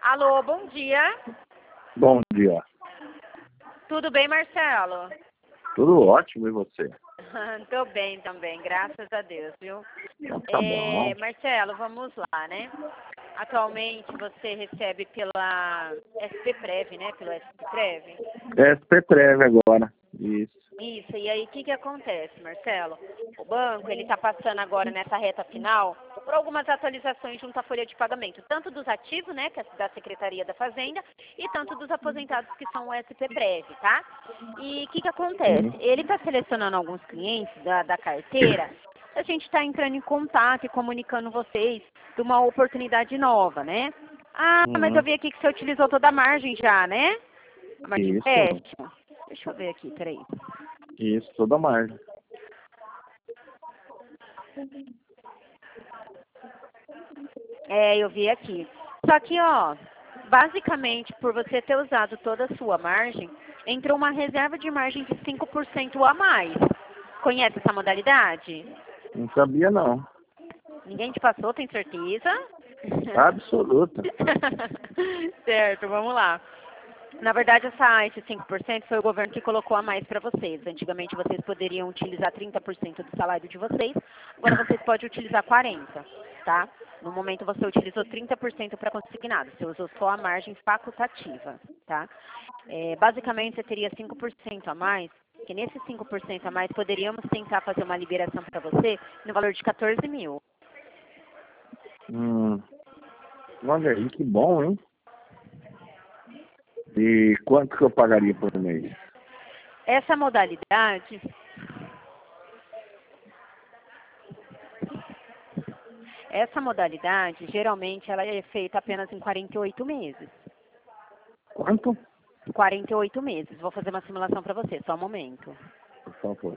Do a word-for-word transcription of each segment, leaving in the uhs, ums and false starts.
Alô, bom dia. Bom dia. Tudo bem, Marcelo? Tudo ótimo, e você? Tô bem também, graças a Deus, viu? Então, tá É, bom. Marcelo, vamos lá, né? Atualmente você recebe pela S P Prev, né? Pelo S P Prev. S P Prev agora. Isso. Isso, e aí o que que acontece, Marcelo? O banco, ele está passando agora nessa reta final por algumas atualizações junto à folha de pagamento, tanto dos ativos, né, que é da Secretaria da Fazenda, e tanto dos aposentados que são o S P Prev, tá? E o que que acontece? Sim. Ele está selecionando alguns clientes da, da carteira, a gente está entrando em contato e comunicando vocês de uma oportunidade nova, né? Ah, mas eu Uhum. vi aqui que você utilizou toda a margem já, né? A margem de Isso. empréstimo. Deixa eu ver aqui, peraí. Isso, toda margem. É, eu vi aqui. Só que, ó, basicamente, por você ter usado toda a sua margem, entrou uma reserva de margem de cinco por cento a mais. Conhece essa modalidade? Não sabia, não. Ninguém te passou, tem certeza? Absoluta. Certo, vamos lá. Na verdade, essa, esse cinco por cento foi o governo que colocou a mais para vocês. Antigamente, vocês poderiam utilizar trinta por cento do salário de vocês, agora vocês podem utilizar quarenta por cento, tá? No momento, você utilizou trinta por cento para consignado, você usou só a margem facultativa, tá? É, basicamente, você teria cinco por cento a mais, que nesses cinco por cento a mais, poderíamos tentar fazer uma liberação para você no valor de quatorze mil. Hum. Olha aí, que bom, hein? E quanto que eu pagaria por mês? Essa modalidade... Essa modalidade, geralmente, ela é feita apenas em quarenta e oito meses. Quanto? quarenta e oito meses. Vou fazer uma simulação para você, só um momento. Por favor.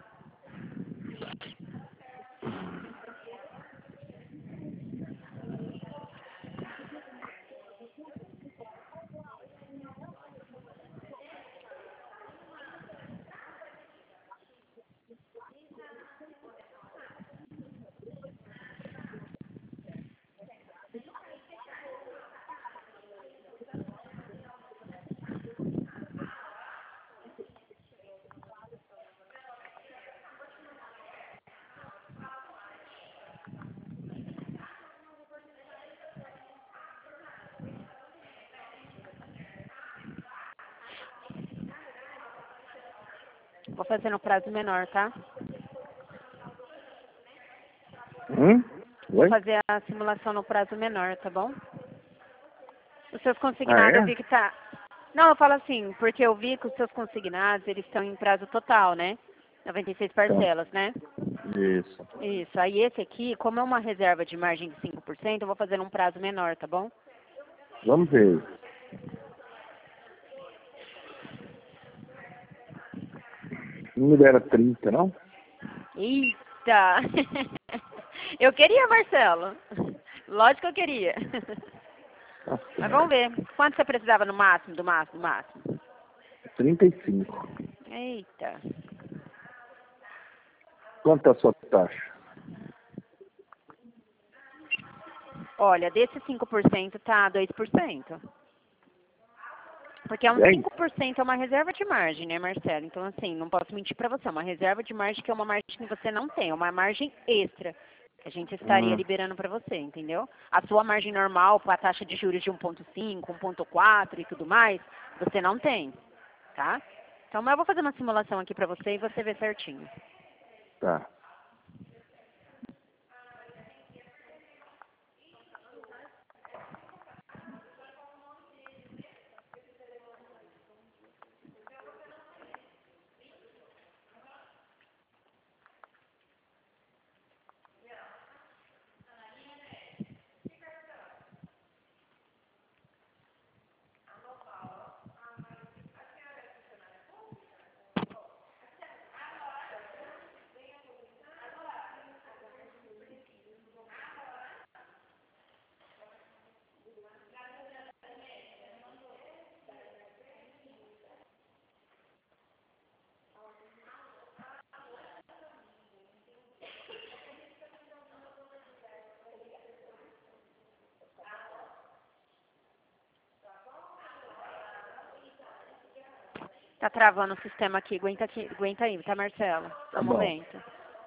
Vou fazer no prazo menor, tá? Hum? Vou Oi? fazer a simulação no prazo menor, tá bom? Os seus Ah, consignados, eu vi é? que tá... Não, eu falo assim, porque eu vi que os seus consignados, eles estão em prazo total, né? noventa e seis Então, parcelas, né? isso. Isso. Aí esse aqui, como é uma reserva de margem de cinco por cento, eu vou fazer num prazo menor, tá bom? Vamos ver. Não me dera trinta, não? Eita! Eu queria, Marcelo. Lógico que eu queria. Nossa, Mas vamos ver. Quanto você precisava no máximo, do máximo, do máximo? trinta e cinco. Eita. Quanto é a sua taxa? Olha, desse cinco por cento tá dois por cento. Porque é um dez? cinco por cento é uma reserva de margem, né, Marcelo? Então, assim, não posso mentir para você. É uma reserva de margem que é uma margem que você não tem. É uma margem extra que a gente estaria Hum, liberando para você, entendeu? A sua margem normal, com a taxa de juros de um ponto cinco, um ponto quatro e tudo mais, você não tem, tá? Então, mas eu vou fazer uma simulação aqui para você e você vê certinho. tá. Tá travando o sistema aqui. Aguenta, aqui, aguenta aí, tá, Marcelo? Só Tá um bom. momento.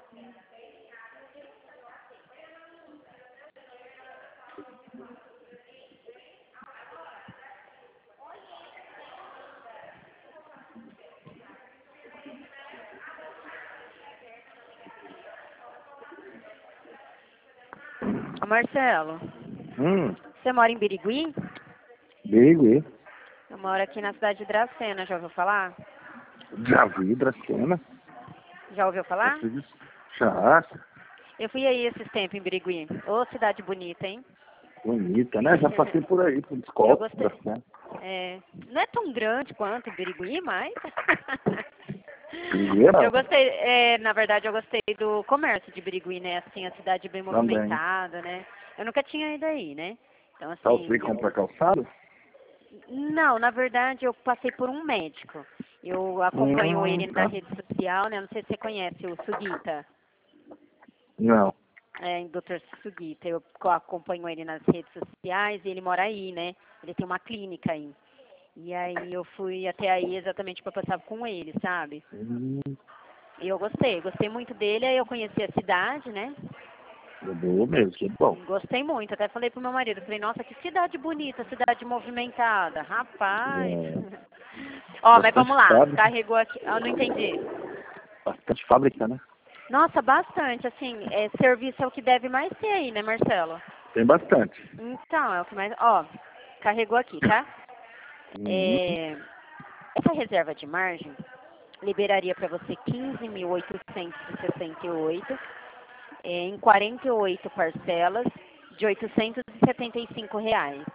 Ô, Marcelo, Hum, você mora em Birigui? Birigui. Eu moro aqui na cidade de Dracena, já ouviu falar? Já vi Dracena. Já ouviu falar? Já. Eu fui aí esses tempos em Birigui. Ô, cidade bonita, hein? Bonita, né? Já passei por aí, por Eu escola. gostei. Dracena. É, não é tão grande quanto Birigui, mas... Birigui era Eu gostei, é, na verdade eu gostei do comércio de Birigui, né? Assim, a cidade bem também. movimentada, né? Eu nunca tinha ido aí, né? Então, Tá, você assim, compra eu... calçado? Não, na verdade eu passei por um médico. Eu acompanho Hum, ele na tá. rede social, né? Não sei se você conhece o Sugita. Não. É, doutor Sugita. Eu co- acompanho ele nas redes sociais e ele mora aí, né? Ele tem uma clínica aí. E aí eu fui até aí exatamente para passar com ele, sabe? Hum, E eu gostei, gostei muito dele, aí eu conheci a cidade, né? é boa mesmo, que bom. Gostei muito, até falei pro meu marido, falei, nossa, que cidade bonita, cidade movimentada, rapaz. É, Ó, mas bastante vamos lá, fábrica. carregou aqui, eu não entendi. Bastante fábrica, né? Nossa, bastante, assim, é, serviço é o que deve mais ter aí, né, Marcelo? Tem bastante. Então, é o que mais, ó, carregou aqui, tá? Hum, É, essa reserva de margem liberaria para você quinze mil oitocentos e sessenta e oito é, em quarenta e oito parcelas de oitocentos e setenta e cinco reais.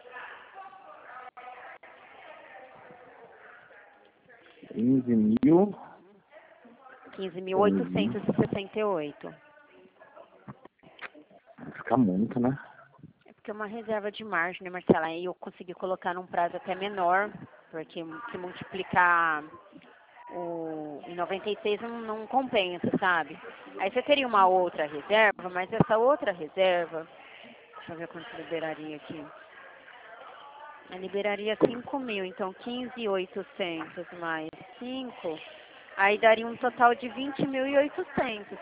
quinze mil. quinze mil Hum, oitocentos e sessenta e oito. fica muito, né? É porque é uma reserva de margem, né, Marcela? Aí eu consegui colocar num prazo até menor, porque se multiplicar o, em noventa e seis não, não compensa, sabe? Aí você teria uma outra reserva, mas essa outra reserva, deixa eu ver quanto liberaria aqui. Eu liberaria cinco mil, então quinze mil e oitocentos mais cinco, aí daria um total de vinte mil e oitocentos,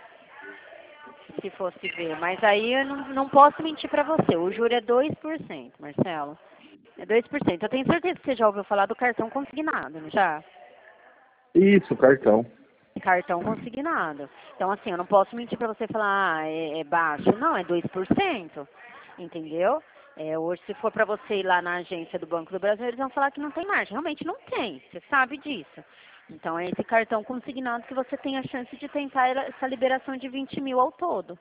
se fosse ver. Mas aí eu não, não posso mentir pra você, o juro é dois por cento, Marcelo. É dois por cento. Eu tenho certeza que você já ouviu falar do cartão consignado, não já? Isso, cartão. Cartão consignado. Então, assim, eu não posso mentir pra você e falar, ah, é, é baixo. Não, é dois por cento. Entendeu? É, hoje, se for pra você ir lá na agência do Banco do Brasil, eles vão falar que não tem margem. Realmente não tem. Você sabe disso. Então, é esse cartão consignado que você tem a chance de tentar essa liberação de vinte mil ao todo.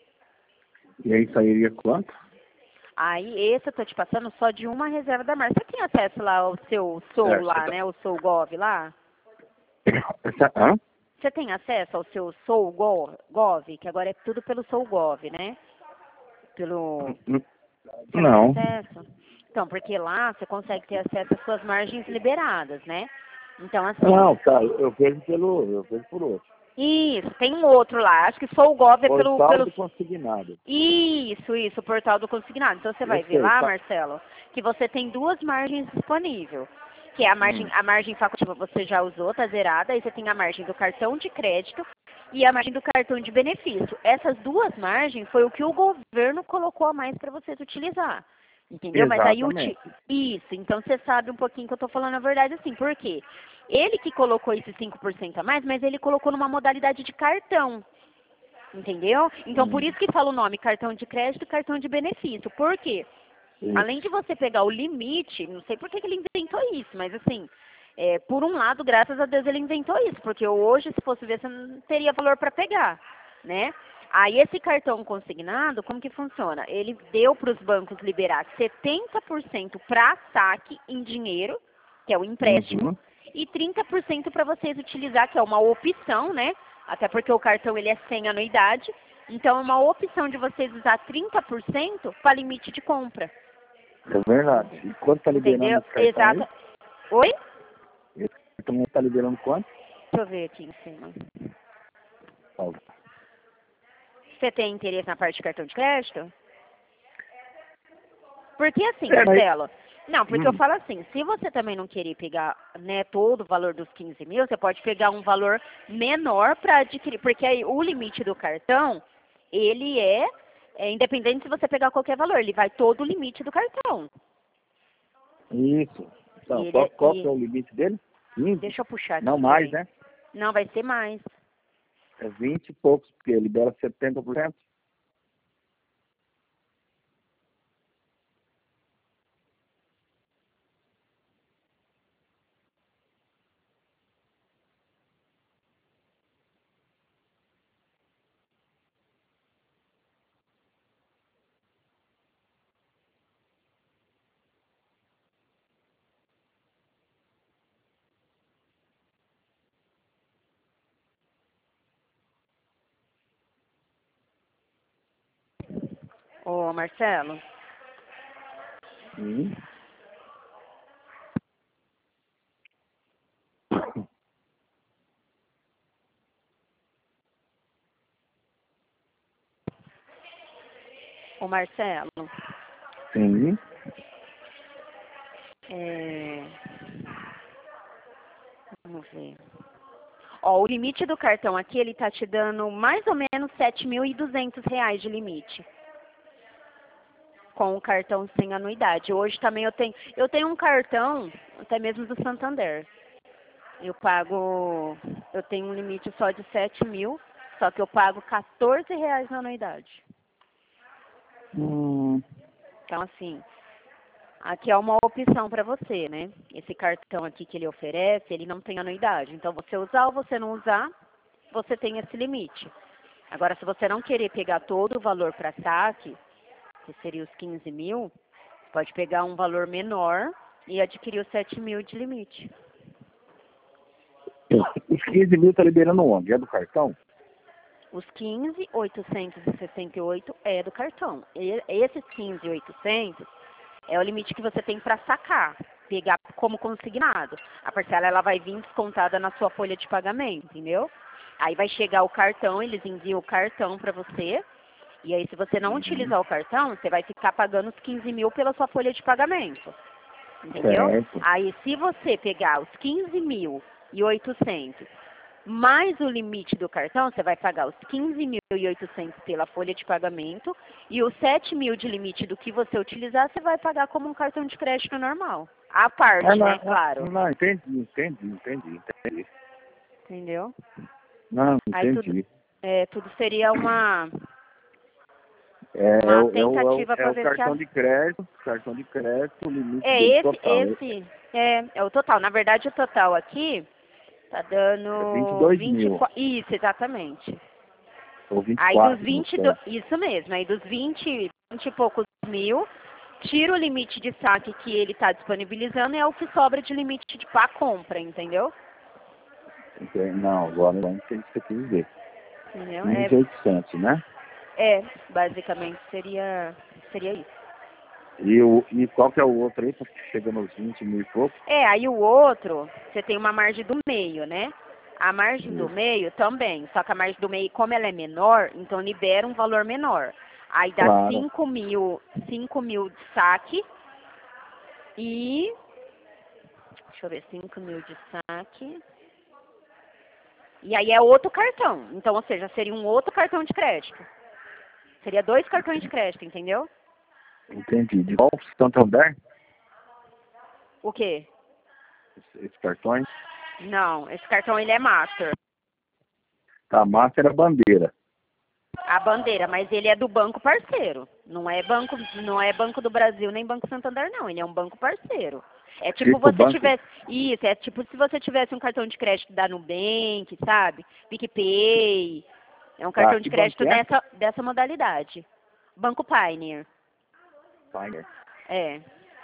E aí sairia quanto? Aí, esse eu tô te passando só de uma reserva da margem. Você tem acesso lá ao seu Soul É, lá, né? O Soul Gov lá? essa, hã? Você tem acesso ao seu Soul Go- Gov, que agora é tudo pelo Soul Gov, né? Pelo... Hum, Você não tem Não. acesso? Então, porque lá você consegue ter acesso às suas margens liberadas, né? Então, assim, Não, tá, eu vejo pelo, eu vejo por outro. isso, tem um outro lá. Acho que Soul Gov é pelo, Portal pelo... do consignado. Isso, isso, o portal do consignado. Então, você Eu vai ver sei, lá, tá? Marcelo, que você tem duas margens disponíveis. Que é a margem, Hum, a margem facultativa você já usou, tá zerada. Aí você tem a margem do cartão de crédito e a margem do cartão de benefício. Essas duas margens foi o que o governo colocou a mais para vocês utilizar. Entendeu? Mas aí o ti... exatamente. Isso, então você sabe um pouquinho que eu tô falando a verdade assim. Por quê? Ele que colocou esses cinco por cento a mais, mas ele colocou numa modalidade de cartão. Entendeu? Então por Hum, isso que fala o nome cartão de crédito e cartão de benefício. Por quê? Além de isso. você pegar o limite, não sei por que que ele inventou isso, mas assim, é, por um lado, graças a Deus ele inventou isso, porque hoje, se fosse ver, você não teria valor para pegar, né? Aí esse cartão consignado, como que funciona? Ele deu para os bancos liberar setenta por cento para saque em dinheiro, que é o empréstimo, Uhum, e trinta por cento para vocês utilizar, que é uma opção, né? Até porque o cartão ele é sem anuidade, então é uma opção de vocês usar trinta por cento para limite de compra. é verdade. E quanto tá liberando Entendeu? esse cartão Exato. aí? Oi? Esse cartão tá liberando quanto? Deixa eu ver aqui em cima. Ó, Você tem interesse na parte de cartão de crédito? Porque assim, É, mas... Marcelo, Não, porque Hum. eu falo assim, se você também não querer pegar, né, todo o valor dos quinze mil, você pode pegar um valor menor para adquirir, porque aí o limite do cartão, ele é, é independente se você pegar qualquer valor, ele vai todo o limite do cartão. Isso. E Então, ele qual, é- qual que é e- o limite dele? quinze? deixa eu puxar Não aqui, mais, peraí. né? Não, vai ser mais. É vinte e poucos, porque libera setenta por cento. Ô, Marcelo, Sim. ô Marcelo, Sim. é... vamos ver. Ó, o limite do cartão aqui, ele tá te dando mais ou menos sete mil e duzentos reais de limite. Com o cartão sem anuidade. Hoje também eu tenho, eu tenho um cartão, até mesmo do Santander. Eu pago, eu tenho um limite só de sete mil, só que eu pago quatorze reais na anuidade. Hum. Então, assim, aqui é uma opção para você, né? Esse cartão aqui que ele oferece, ele não tem anuidade. Então, você usar ou você não usar, você tem esse limite. Agora, se você não querer pegar todo o valor para saque, que seria os quinze mil, pode pegar um valor menor e adquirir os sete mil de limite. Os quinze mil tá liberando onde? É do cartão? Os quinze mil oitocentos e sessenta e oito é do cartão. E esses quinze mil e oitocentos é o limite que você tem para sacar, pegar como consignado. A parcela ela vai vir descontada na sua folha de pagamento, entendeu? Aí vai chegar o cartão, eles enviam o cartão para você. E aí, se você não Uhum. utilizar o cartão, você vai ficar pagando os quinze mil pela sua folha de pagamento. Entendeu? Certo. Aí, se você pegar os quinze mil e oitocentos mais o limite do cartão, você vai pagar os quinze mil e oitocentos pela folha de pagamento e os sete mil de limite do que você utilizar, você vai pagar como um cartão de crédito normal. À parte, Ah, não, né? Claro. não, não, entendi, entendi, entendi, entendi. Entendeu? Não, Aí tudo, entendi. é, tudo seria uma, É, é, uma o, é, o, é o tentativa é para o ver se a cartão de crédito, cartão de crédito, o limite É dele esse, total. É, esse, é, é o total. Na verdade, o total aqui tá é vinte e dando dois vinte e mil, quatro, isso, exatamente. ou vinte e Aí dos quatro não vinte, e sei. dois, isso mesmo, aí dos vinte, vinte e poucos mil, tira o limite de saque que ele tá disponibilizando e é o que sobra de limite de para compra, entendeu? Entendi. Não, agora não entendi o que você quis dizer. Entendeu? quinze É, mil e oitocentos, né? é, basicamente seria, seria isso. E, o, e qual que é o outro aí, que chega nos vinte mil e pouco? É, aí o outro, você tem uma margem do meio, né? A margem do Isso. meio também, só que a margem do meio, como ela é menor, então libera um valor menor. Aí dá Claro. cinco mil, cinco mil de saque e... Deixa eu ver, cinco mil de saque. E aí é outro cartão. Então, ou seja, seria um outro cartão de crédito. Seria dois cartões de crédito, entendeu? Entendi. De qual Santander? O quê? Esse- Esses cartões? Não, esse cartão ele é Master. Tá, a massa era bandeira. A bandeira, mas ele é do banco parceiro. Não é banco, não é Banco do Brasil nem Banco Santander, não. Ele é um banco parceiro. É tipo Tipo você banco. tivesse. Isso, é tipo se você tivesse um cartão de crédito da Nubank, sabe? PicPay. É um Tá, cartão de que banco crédito é? dessa, dessa modalidade. Banco Pioneer. Pioneer. É.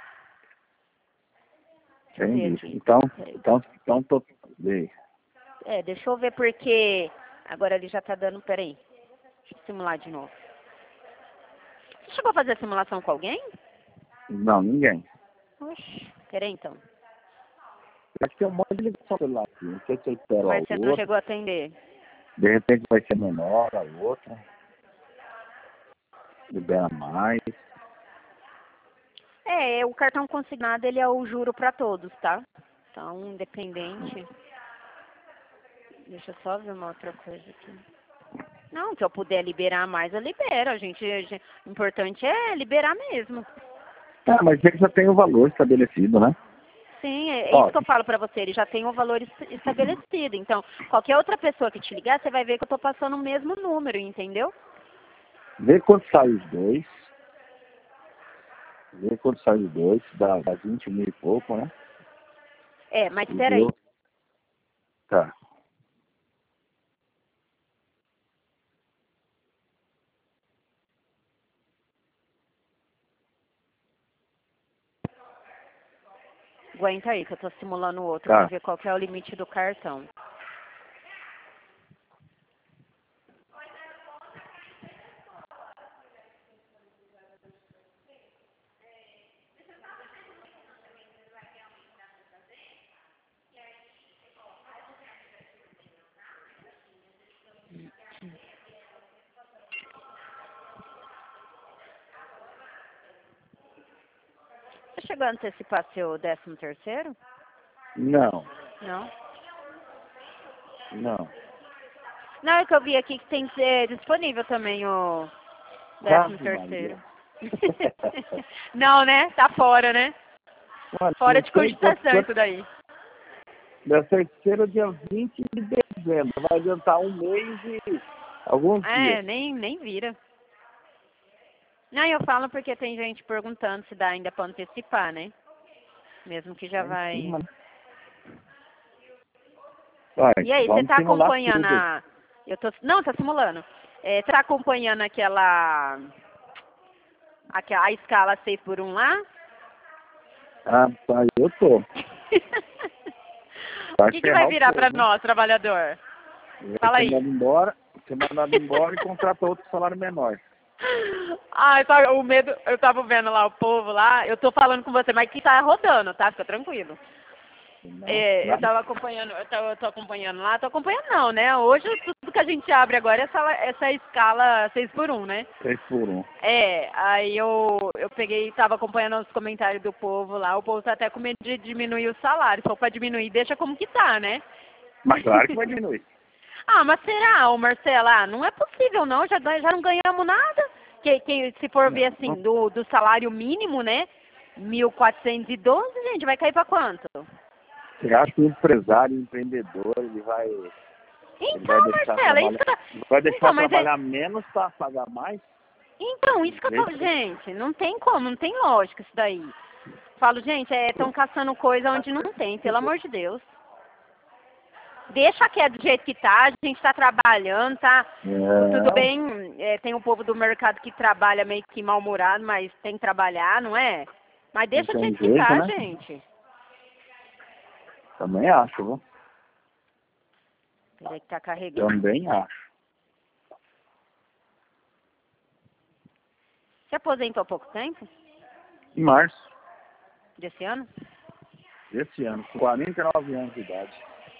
Deixa eu ver Entendi. aqui. Então, Peraí. então, então tô. Vê. É, deixa eu ver porque. Agora ele já tá dando. Peraí. Deixa eu simular de novo. Você chegou a fazer a simulação com alguém? Não, ninguém. Oxi. Peraí então. Acho que é um monte de ligação celular aqui. Não sei se eu espero a Mas você não outra. chegou a atender. De repente vai ser menor a outra. Libera mais. É, o cartão consignado, ele é o juro para todos, tá? Então, independente. Deixa eu só ver uma outra coisa aqui. Não, se eu puder liberar mais, eu libero. A gente, a gente- o importante é liberar mesmo. Ah, mas ele já tem o valor estabelecido, né? Sim, é, é Ó, isso que eu falo pra você. Ele já tem o valor es- estabelecido. Então, qualquer outra pessoa que te ligar, você vai ver que eu tô passando o mesmo número, entendeu? vê quanto sai os dois. Vê quanto sai os dois. Dá, dá vinte mil e pouco, né? É, mas E peraí. deu. Tá. Aguenta aí, que eu tô simulando o outro pra Tá. ver qual que é o limite do cartão. Você chegou a antecipar seu décimo terceiro? Não, Não? não. Não, é que eu vi aqui que tem que ser disponível também o décimo Ave terceiro. Maria. Não, né? Tá fora, né? Olha, Fora não de sei quanto, cogitação isso quanto, daí. da terceira dia vinte de dezembro. Vai adiantar um mês e alguns É, dias. nem, nem vira. Não, eu falo porque tem gente perguntando se dá ainda pra antecipar, né? Mesmo que já Lá em vai. cima. Vai, E aí, você vamos tá simular acompanhando tudo. a. Eu tô. Não, tá simulando. É, você tá acompanhando aquela. aquela a escala seis por um lá? Ah, tá, eu tô. O Vai que, que vai ferrar o virar pra povo, hein? nós, trabalhador? Vai Fala ser aí. mandado embora, ser mandado embora e contratar outro salário menor. Ai, sabe, o medo, eu tava vendo lá o povo lá, eu tô falando com você, mas que tá rodando, tá? Fica tranquilo. Não, É, eu nada. tava acompanhando, eu, tava, eu tô acompanhando lá, tô acompanhando não, né? Hoje tudo que a gente abre agora é essa, essa escala seis por um, né? Três por um. É, aí eu, eu peguei e tava acompanhando os comentários do povo lá, o povo tá até com medo de diminuir o salário. Se for pra diminuir, deixa como que tá, né? Mas claro que vai diminuir. Ah, mas será, ô Marcela? Ah, não é possível não, já, já não ganhamos nada. Que, que, se for ver Não, assim, não. do, do salário mínimo, né? mil quatrocentos e doze, gente, vai cair pra quanto? Você acha que o empresário, o empreendedor, ele vai, ele vai Então, deixar Marcela, isso trabalhar, que eu... vai deixar Então, mas é... trabalhar menos para pagar mais? Então, isso que eu tô... Jeito. Gente, não tem como, não tem lógica isso daí. Falo, gente, estão caçando coisa onde não tem, pelo amor de Deus. Deixa que é do jeito que tá, a gente tá trabalhando, tá? Tudo É, bem, é, tem o povo do mercado que trabalha meio que mal-humorado, mas tem que trabalhar, não é? Mas não deixa do tem jeito que jeito, tá, né? gente. Também acho, viu? Peraí que tá carregando. Também acho. Você aposentou há pouco tempo? Em março Desse ano? desse ano, com quarenta e nove anos de idade.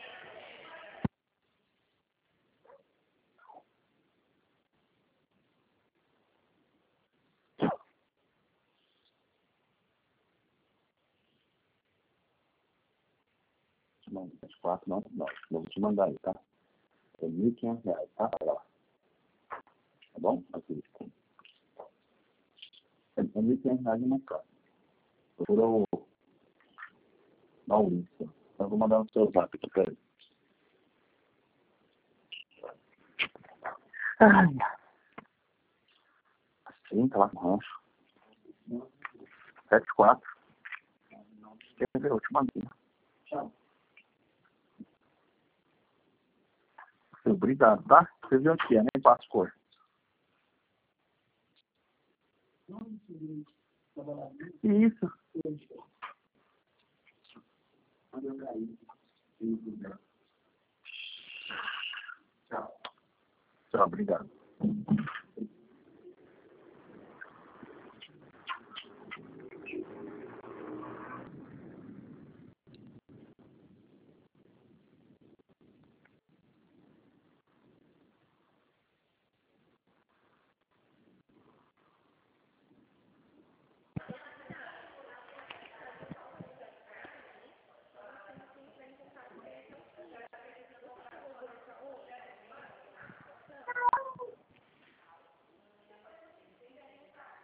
Não, vinte e quatro, não, não. Eu vou te mandar aí, tá? É mil e quinhentos reais, tá? Olha lá. Tá bom? Aqui. É mil e quinhentos reais uma casa. Procura o Maurício. Eu vou mandar no seu zap aqui pra ele. Ai, assim, tá lá no rancho. sete quatro. Quer ver? Eu te mandei. Obrigado, tá? Você viu onde que é, nem passo cor. Isso. Tchau. Tchau, obrigado.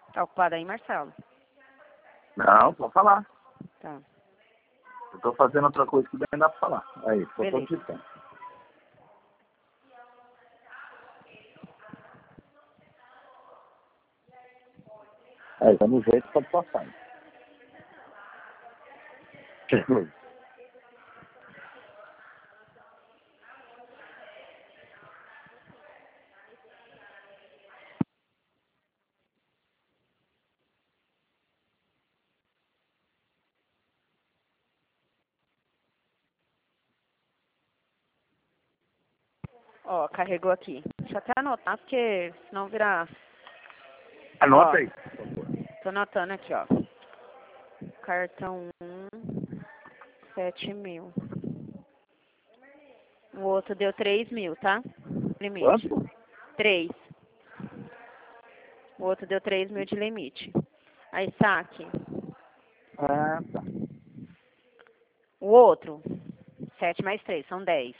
Tá ocupado aí, Marcelo? Não, pode falar. Tá. Eu tô fazendo outra coisa que daí dá pra falar. Aí, tô Beleza. digitando. Aí, tá no jeito, pode passar. Ó, carregou aqui. Deixa eu até anotar, porque senão virar... Anota Ó, aí. tô anotando aqui, ó. Cartão um, sete mil. O outro deu três mil, tá? Limite. Quanto? três. O outro deu três mil de limite. Aí, saque. Ah, tá. O outro, sete mais três, são dez.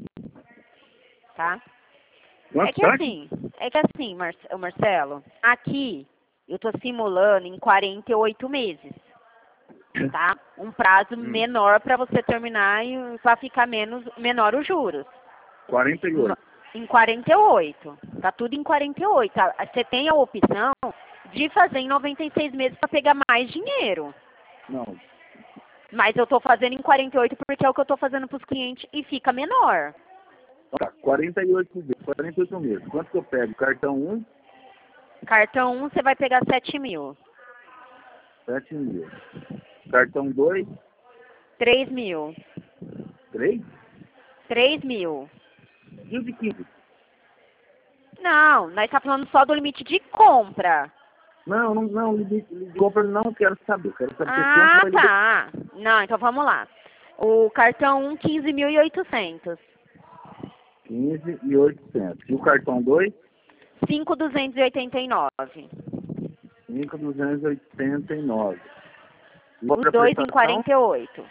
Tá? É Quanto que saque? assim, é que assim, Marce- ô, Marcelo, aqui eu tô simulando em quarenta e oito meses. Tá? Um prazo Hum. menor para você terminar e para ficar menos, menor os juros. quarenta e oito. Em quarenta e oito. Tá tudo em quarenta e oito. Tá? Você tem a opção de fazer em noventa e seis meses para pegar mais dinheiro. Não. Mas eu tô fazendo em quarenta e oito porque é o que eu tô fazendo pros clientes e fica menor. Tá, quarenta e oito vezes. quarenta e oito meses. Quanto que eu pego? Cartão um, Cartão um você vai pegar sete mil. sete mil. Cartão dois, três mil. três, três mil. quinze, quinze. Não, nós tá falando só do limite de compra. Não, não, não, limite de compra não quero saber. Quero saber quanto Ah, vai liberar. tá. Não, então vamos lá. O cartão um, quinze mil e oitocentos. quinze e oitocentos. E o cartão dois? cinco mil duzentos e oitenta e nove. cinco mil duzentos e oitenta e nove. E Os outra dois em prestação? quarenta e oito.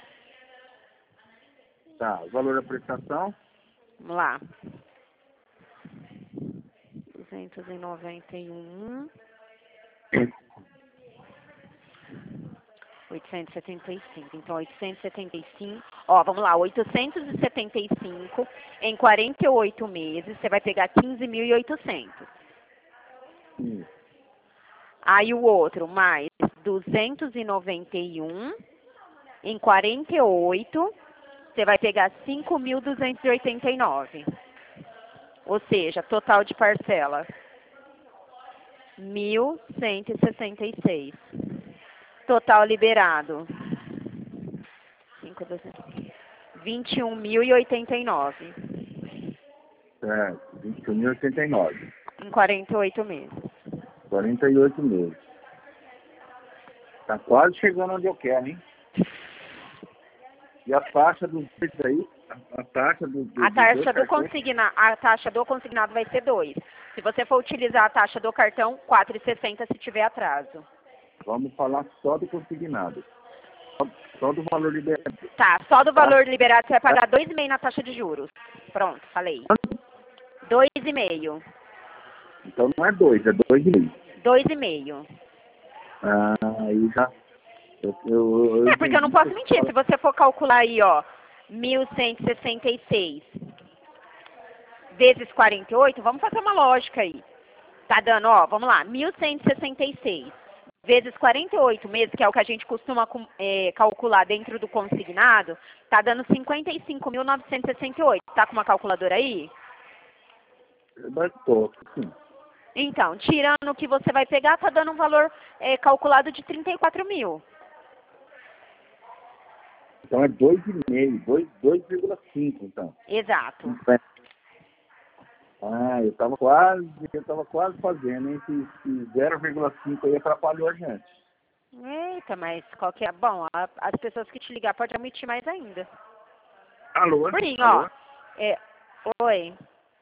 Tá, o valor da prestação? Vamos lá. duzentos e noventa e um. oitocentos e setenta e cinco. Então, oitocentos e setenta e cinco. Ó, vamos lá. oitocentos e setenta e cinco em quarenta e oito meses. Você vai pegar quinze mil e oitocentos. Sim. Aí o outro, mais duzentos e noventa e um em quarenta e oito. Você vai pegar cinco mil duzentos e oitenta e nove. Ou seja, total de parcela. mil cento e sessenta e seis. Total liberado. vinte e um mil e oitenta e nove. Certo, vinte e um mil e oitenta e nove. Em quarenta e oito meses. quarenta e oito meses. Tá quase chegando onde eu quero, hein? E a taxa dos dois aí? A, a taxa do, do, A taxa dos do dois cartões? consignado, a taxa do consignado vai ser dois. Se você for utilizar a taxa do cartão, quatro e sessenta se tiver atraso. Vamos falar só do consignado. Só, só do valor liberado. Tá, só do Tá? valor liberado você vai pagar dois vírgula cinco na taxa de juros. Pronto, falei. dois vírgula cinco. Então não é dois, é dois e meio. dois vírgula cinco. Ah, aí já. Eu, eu, eu É, porque eu não posso mentir. Se você for calcular aí, ó, mil cento e sessenta e seis vezes quarenta e oito, vamos fazer uma lógica aí. Tá dando, ó, vamos lá, mil cento e sessenta e seis vezes quarenta e oito meses, que é o que a gente costuma é, calcular dentro do consignado, tá dando cinquenta e cinco mil novecentos e sessenta e oito. Tá com uma calculadora aí? Mas tô, sim. Então, tirando o que você vai pegar, tá dando um valor é, calculado de trinta e quatro mil. Então é dois e meio, dois vírgula cinco, então. Exato. Ah, eu tava quase, eu tava quase fazendo, hein? Se, se zero vírgula cinco aí atrapalhou a gente. Eita, mas qualquer... Bom, a- as pessoas que te ligar podem omitir mais ainda. Alô? Por isso, Alô? ó. É, oi.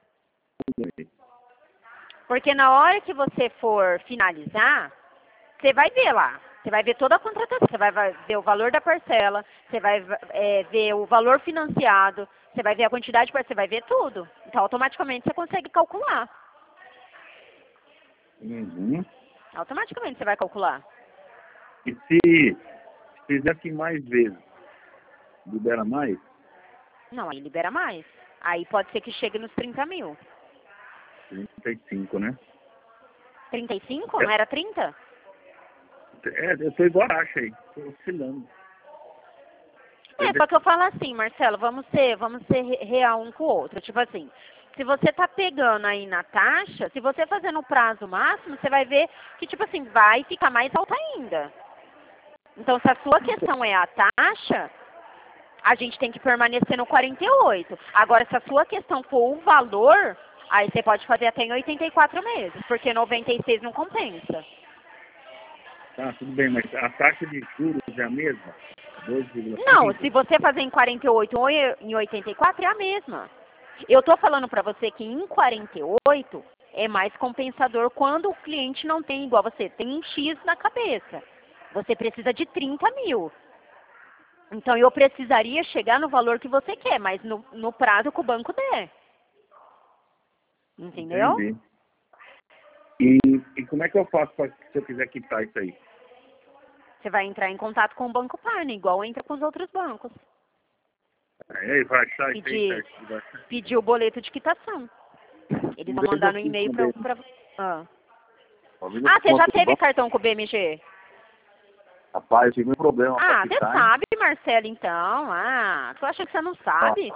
Porque na hora que você for finalizar, você vai ver lá. Você vai ver toda a contratação. Você vai vai ver o valor da parcela. Você vai é, ver o valor financiado. Você vai ver a quantidade de parcela. Você vai ver tudo. Então, automaticamente, você consegue calcular. Uhum. Automaticamente você vai calcular. E se fizer aqui mais vezes, libera mais? Não, aí libera mais. Aí pode ser que chegue nos trinta mil. trinta e cinco, né? trinta e cinco? Não era trinta? É, eu tô igual a taxa aí, tô oscilando. É, só que eu falo assim, Marcelo, vamos ser, vamos ser re- real um com o outro. Tipo assim, se você tá pegando aí na taxa, se você fazer no prazo máximo, você vai ver que, tipo assim, vai ficar mais alta ainda. Então, se a sua questão é a taxa, a gente tem que permanecer no quarenta e oito. Agora, se a sua questão for o valor, aí você pode fazer até em oitenta e quatro meses, porque noventa e seis não compensa. Tá, tudo bem, mas a taxa de juros é a mesma? dois vírgula Não, cinco? se você fazer em quarenta e oito ou em oitenta e quatro, é a mesma. Eu tô falando pra você que em quarenta e oito é mais compensador quando o cliente não tem, igual você, tem um X na cabeça. Você precisa de trinta mil. Então eu precisaria chegar no valor que você quer, mas no, no prazo que o banco der. Entendeu? Entendi. E, e como é que eu faço pra, se eu quiser quitar isso aí? Você vai entrar em contato com o Banco Pan, igual entra com os outros bancos. Aí vai achar isso aí Pedir, certo? Vai achar. pedir o boleto de quitação. Eles vão Talvez mandar eu no fiz e-mail com pra... o B- pra ah. talvez eu ah, fiz você já com o teve banco. cartão com o B M G? Rapaz, eu tive um problema pra Ah, você quitar, hein? sabe, Marcelo, então. Ah, tu acha que você não sabe?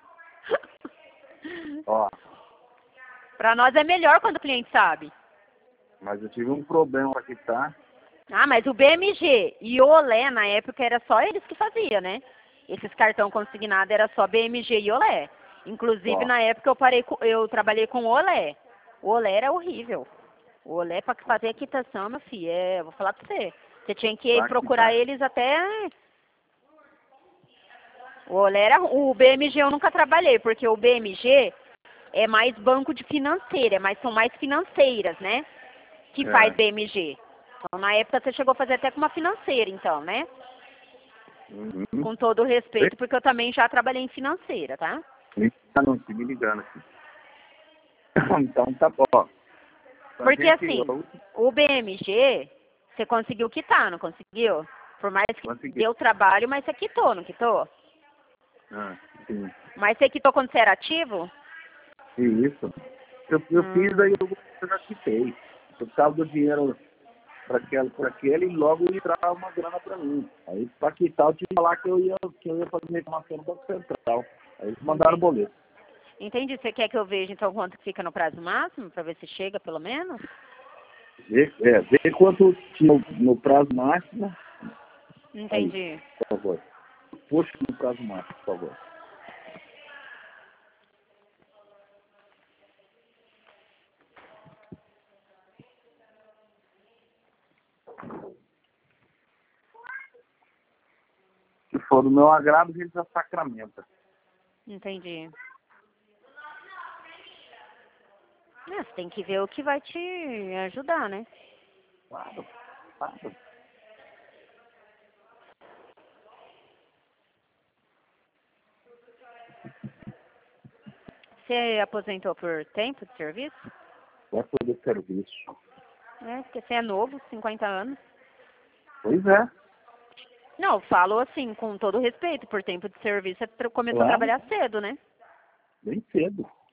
Ó, Pra nós é melhor quando o cliente sabe. mas eu tive um problema pra quitar. Ah, mas o B M G e o Olé, na época, era só eles que faziam, né? Esses cartão consignado era só B M G e Olé. Inclusive, Ó, na época, eu, parei com, eu trabalhei com o Olé. O Olé era horrível. O Olé, pra fazer a quitação, meu filho, é, eu vou falar pra você. Você tinha que ir pra procurar quitar. eles até... O Olé era... O B M G eu nunca trabalhei, porque o B M G é mais banco de financeira, mas são mais financeiras, né? Que faz É. B M G. Então, na época, você chegou a fazer até com uma financeira, então, né? Uhum. Com todo o respeito, porque eu também já trabalhei em financeira, tá? Me ligando aqui, me ligando aqui. Então tá bom. Pra Porque, gente, assim, eu o B M G, você conseguiu quitar, não conseguiu? Por mais que consegui. deu trabalho, mas você quitou, não quitou? Ah, sim. Mas você quitou quando você era ativo? Isso. Eu, eu Hum. fiz, aí eu, eu já quitei. Eu precisava do dinheiro para aquele, pra aquele e logo ia entrar uma grana para mim. Aí para quitar eu tive que falar que eu ia, que eu ia fazer reclamação no Banco Central. Aí eles mandaram o boleto. Entendi. Você quer que eu veja, então, quanto que fica no prazo máximo, para ver se chega, pelo menos? Vê, é, vê quanto tinha no, no prazo máximo. Entendi. Aí, por favor. Puxa no prazo máximo, por favor. Se for do meu agrado, a gente já sacramenta. Entendi. É, você tem que ver o que vai te ajudar, né? Claro, claro. Você aposentou por tempo de serviço? Vai poder serviço. É, porque você é novo, cinquenta anos. Pois é. Não, falo assim, com todo respeito, por tempo de serviço, você tra- começou a Claro. trabalhar cedo, né? Bem cedo.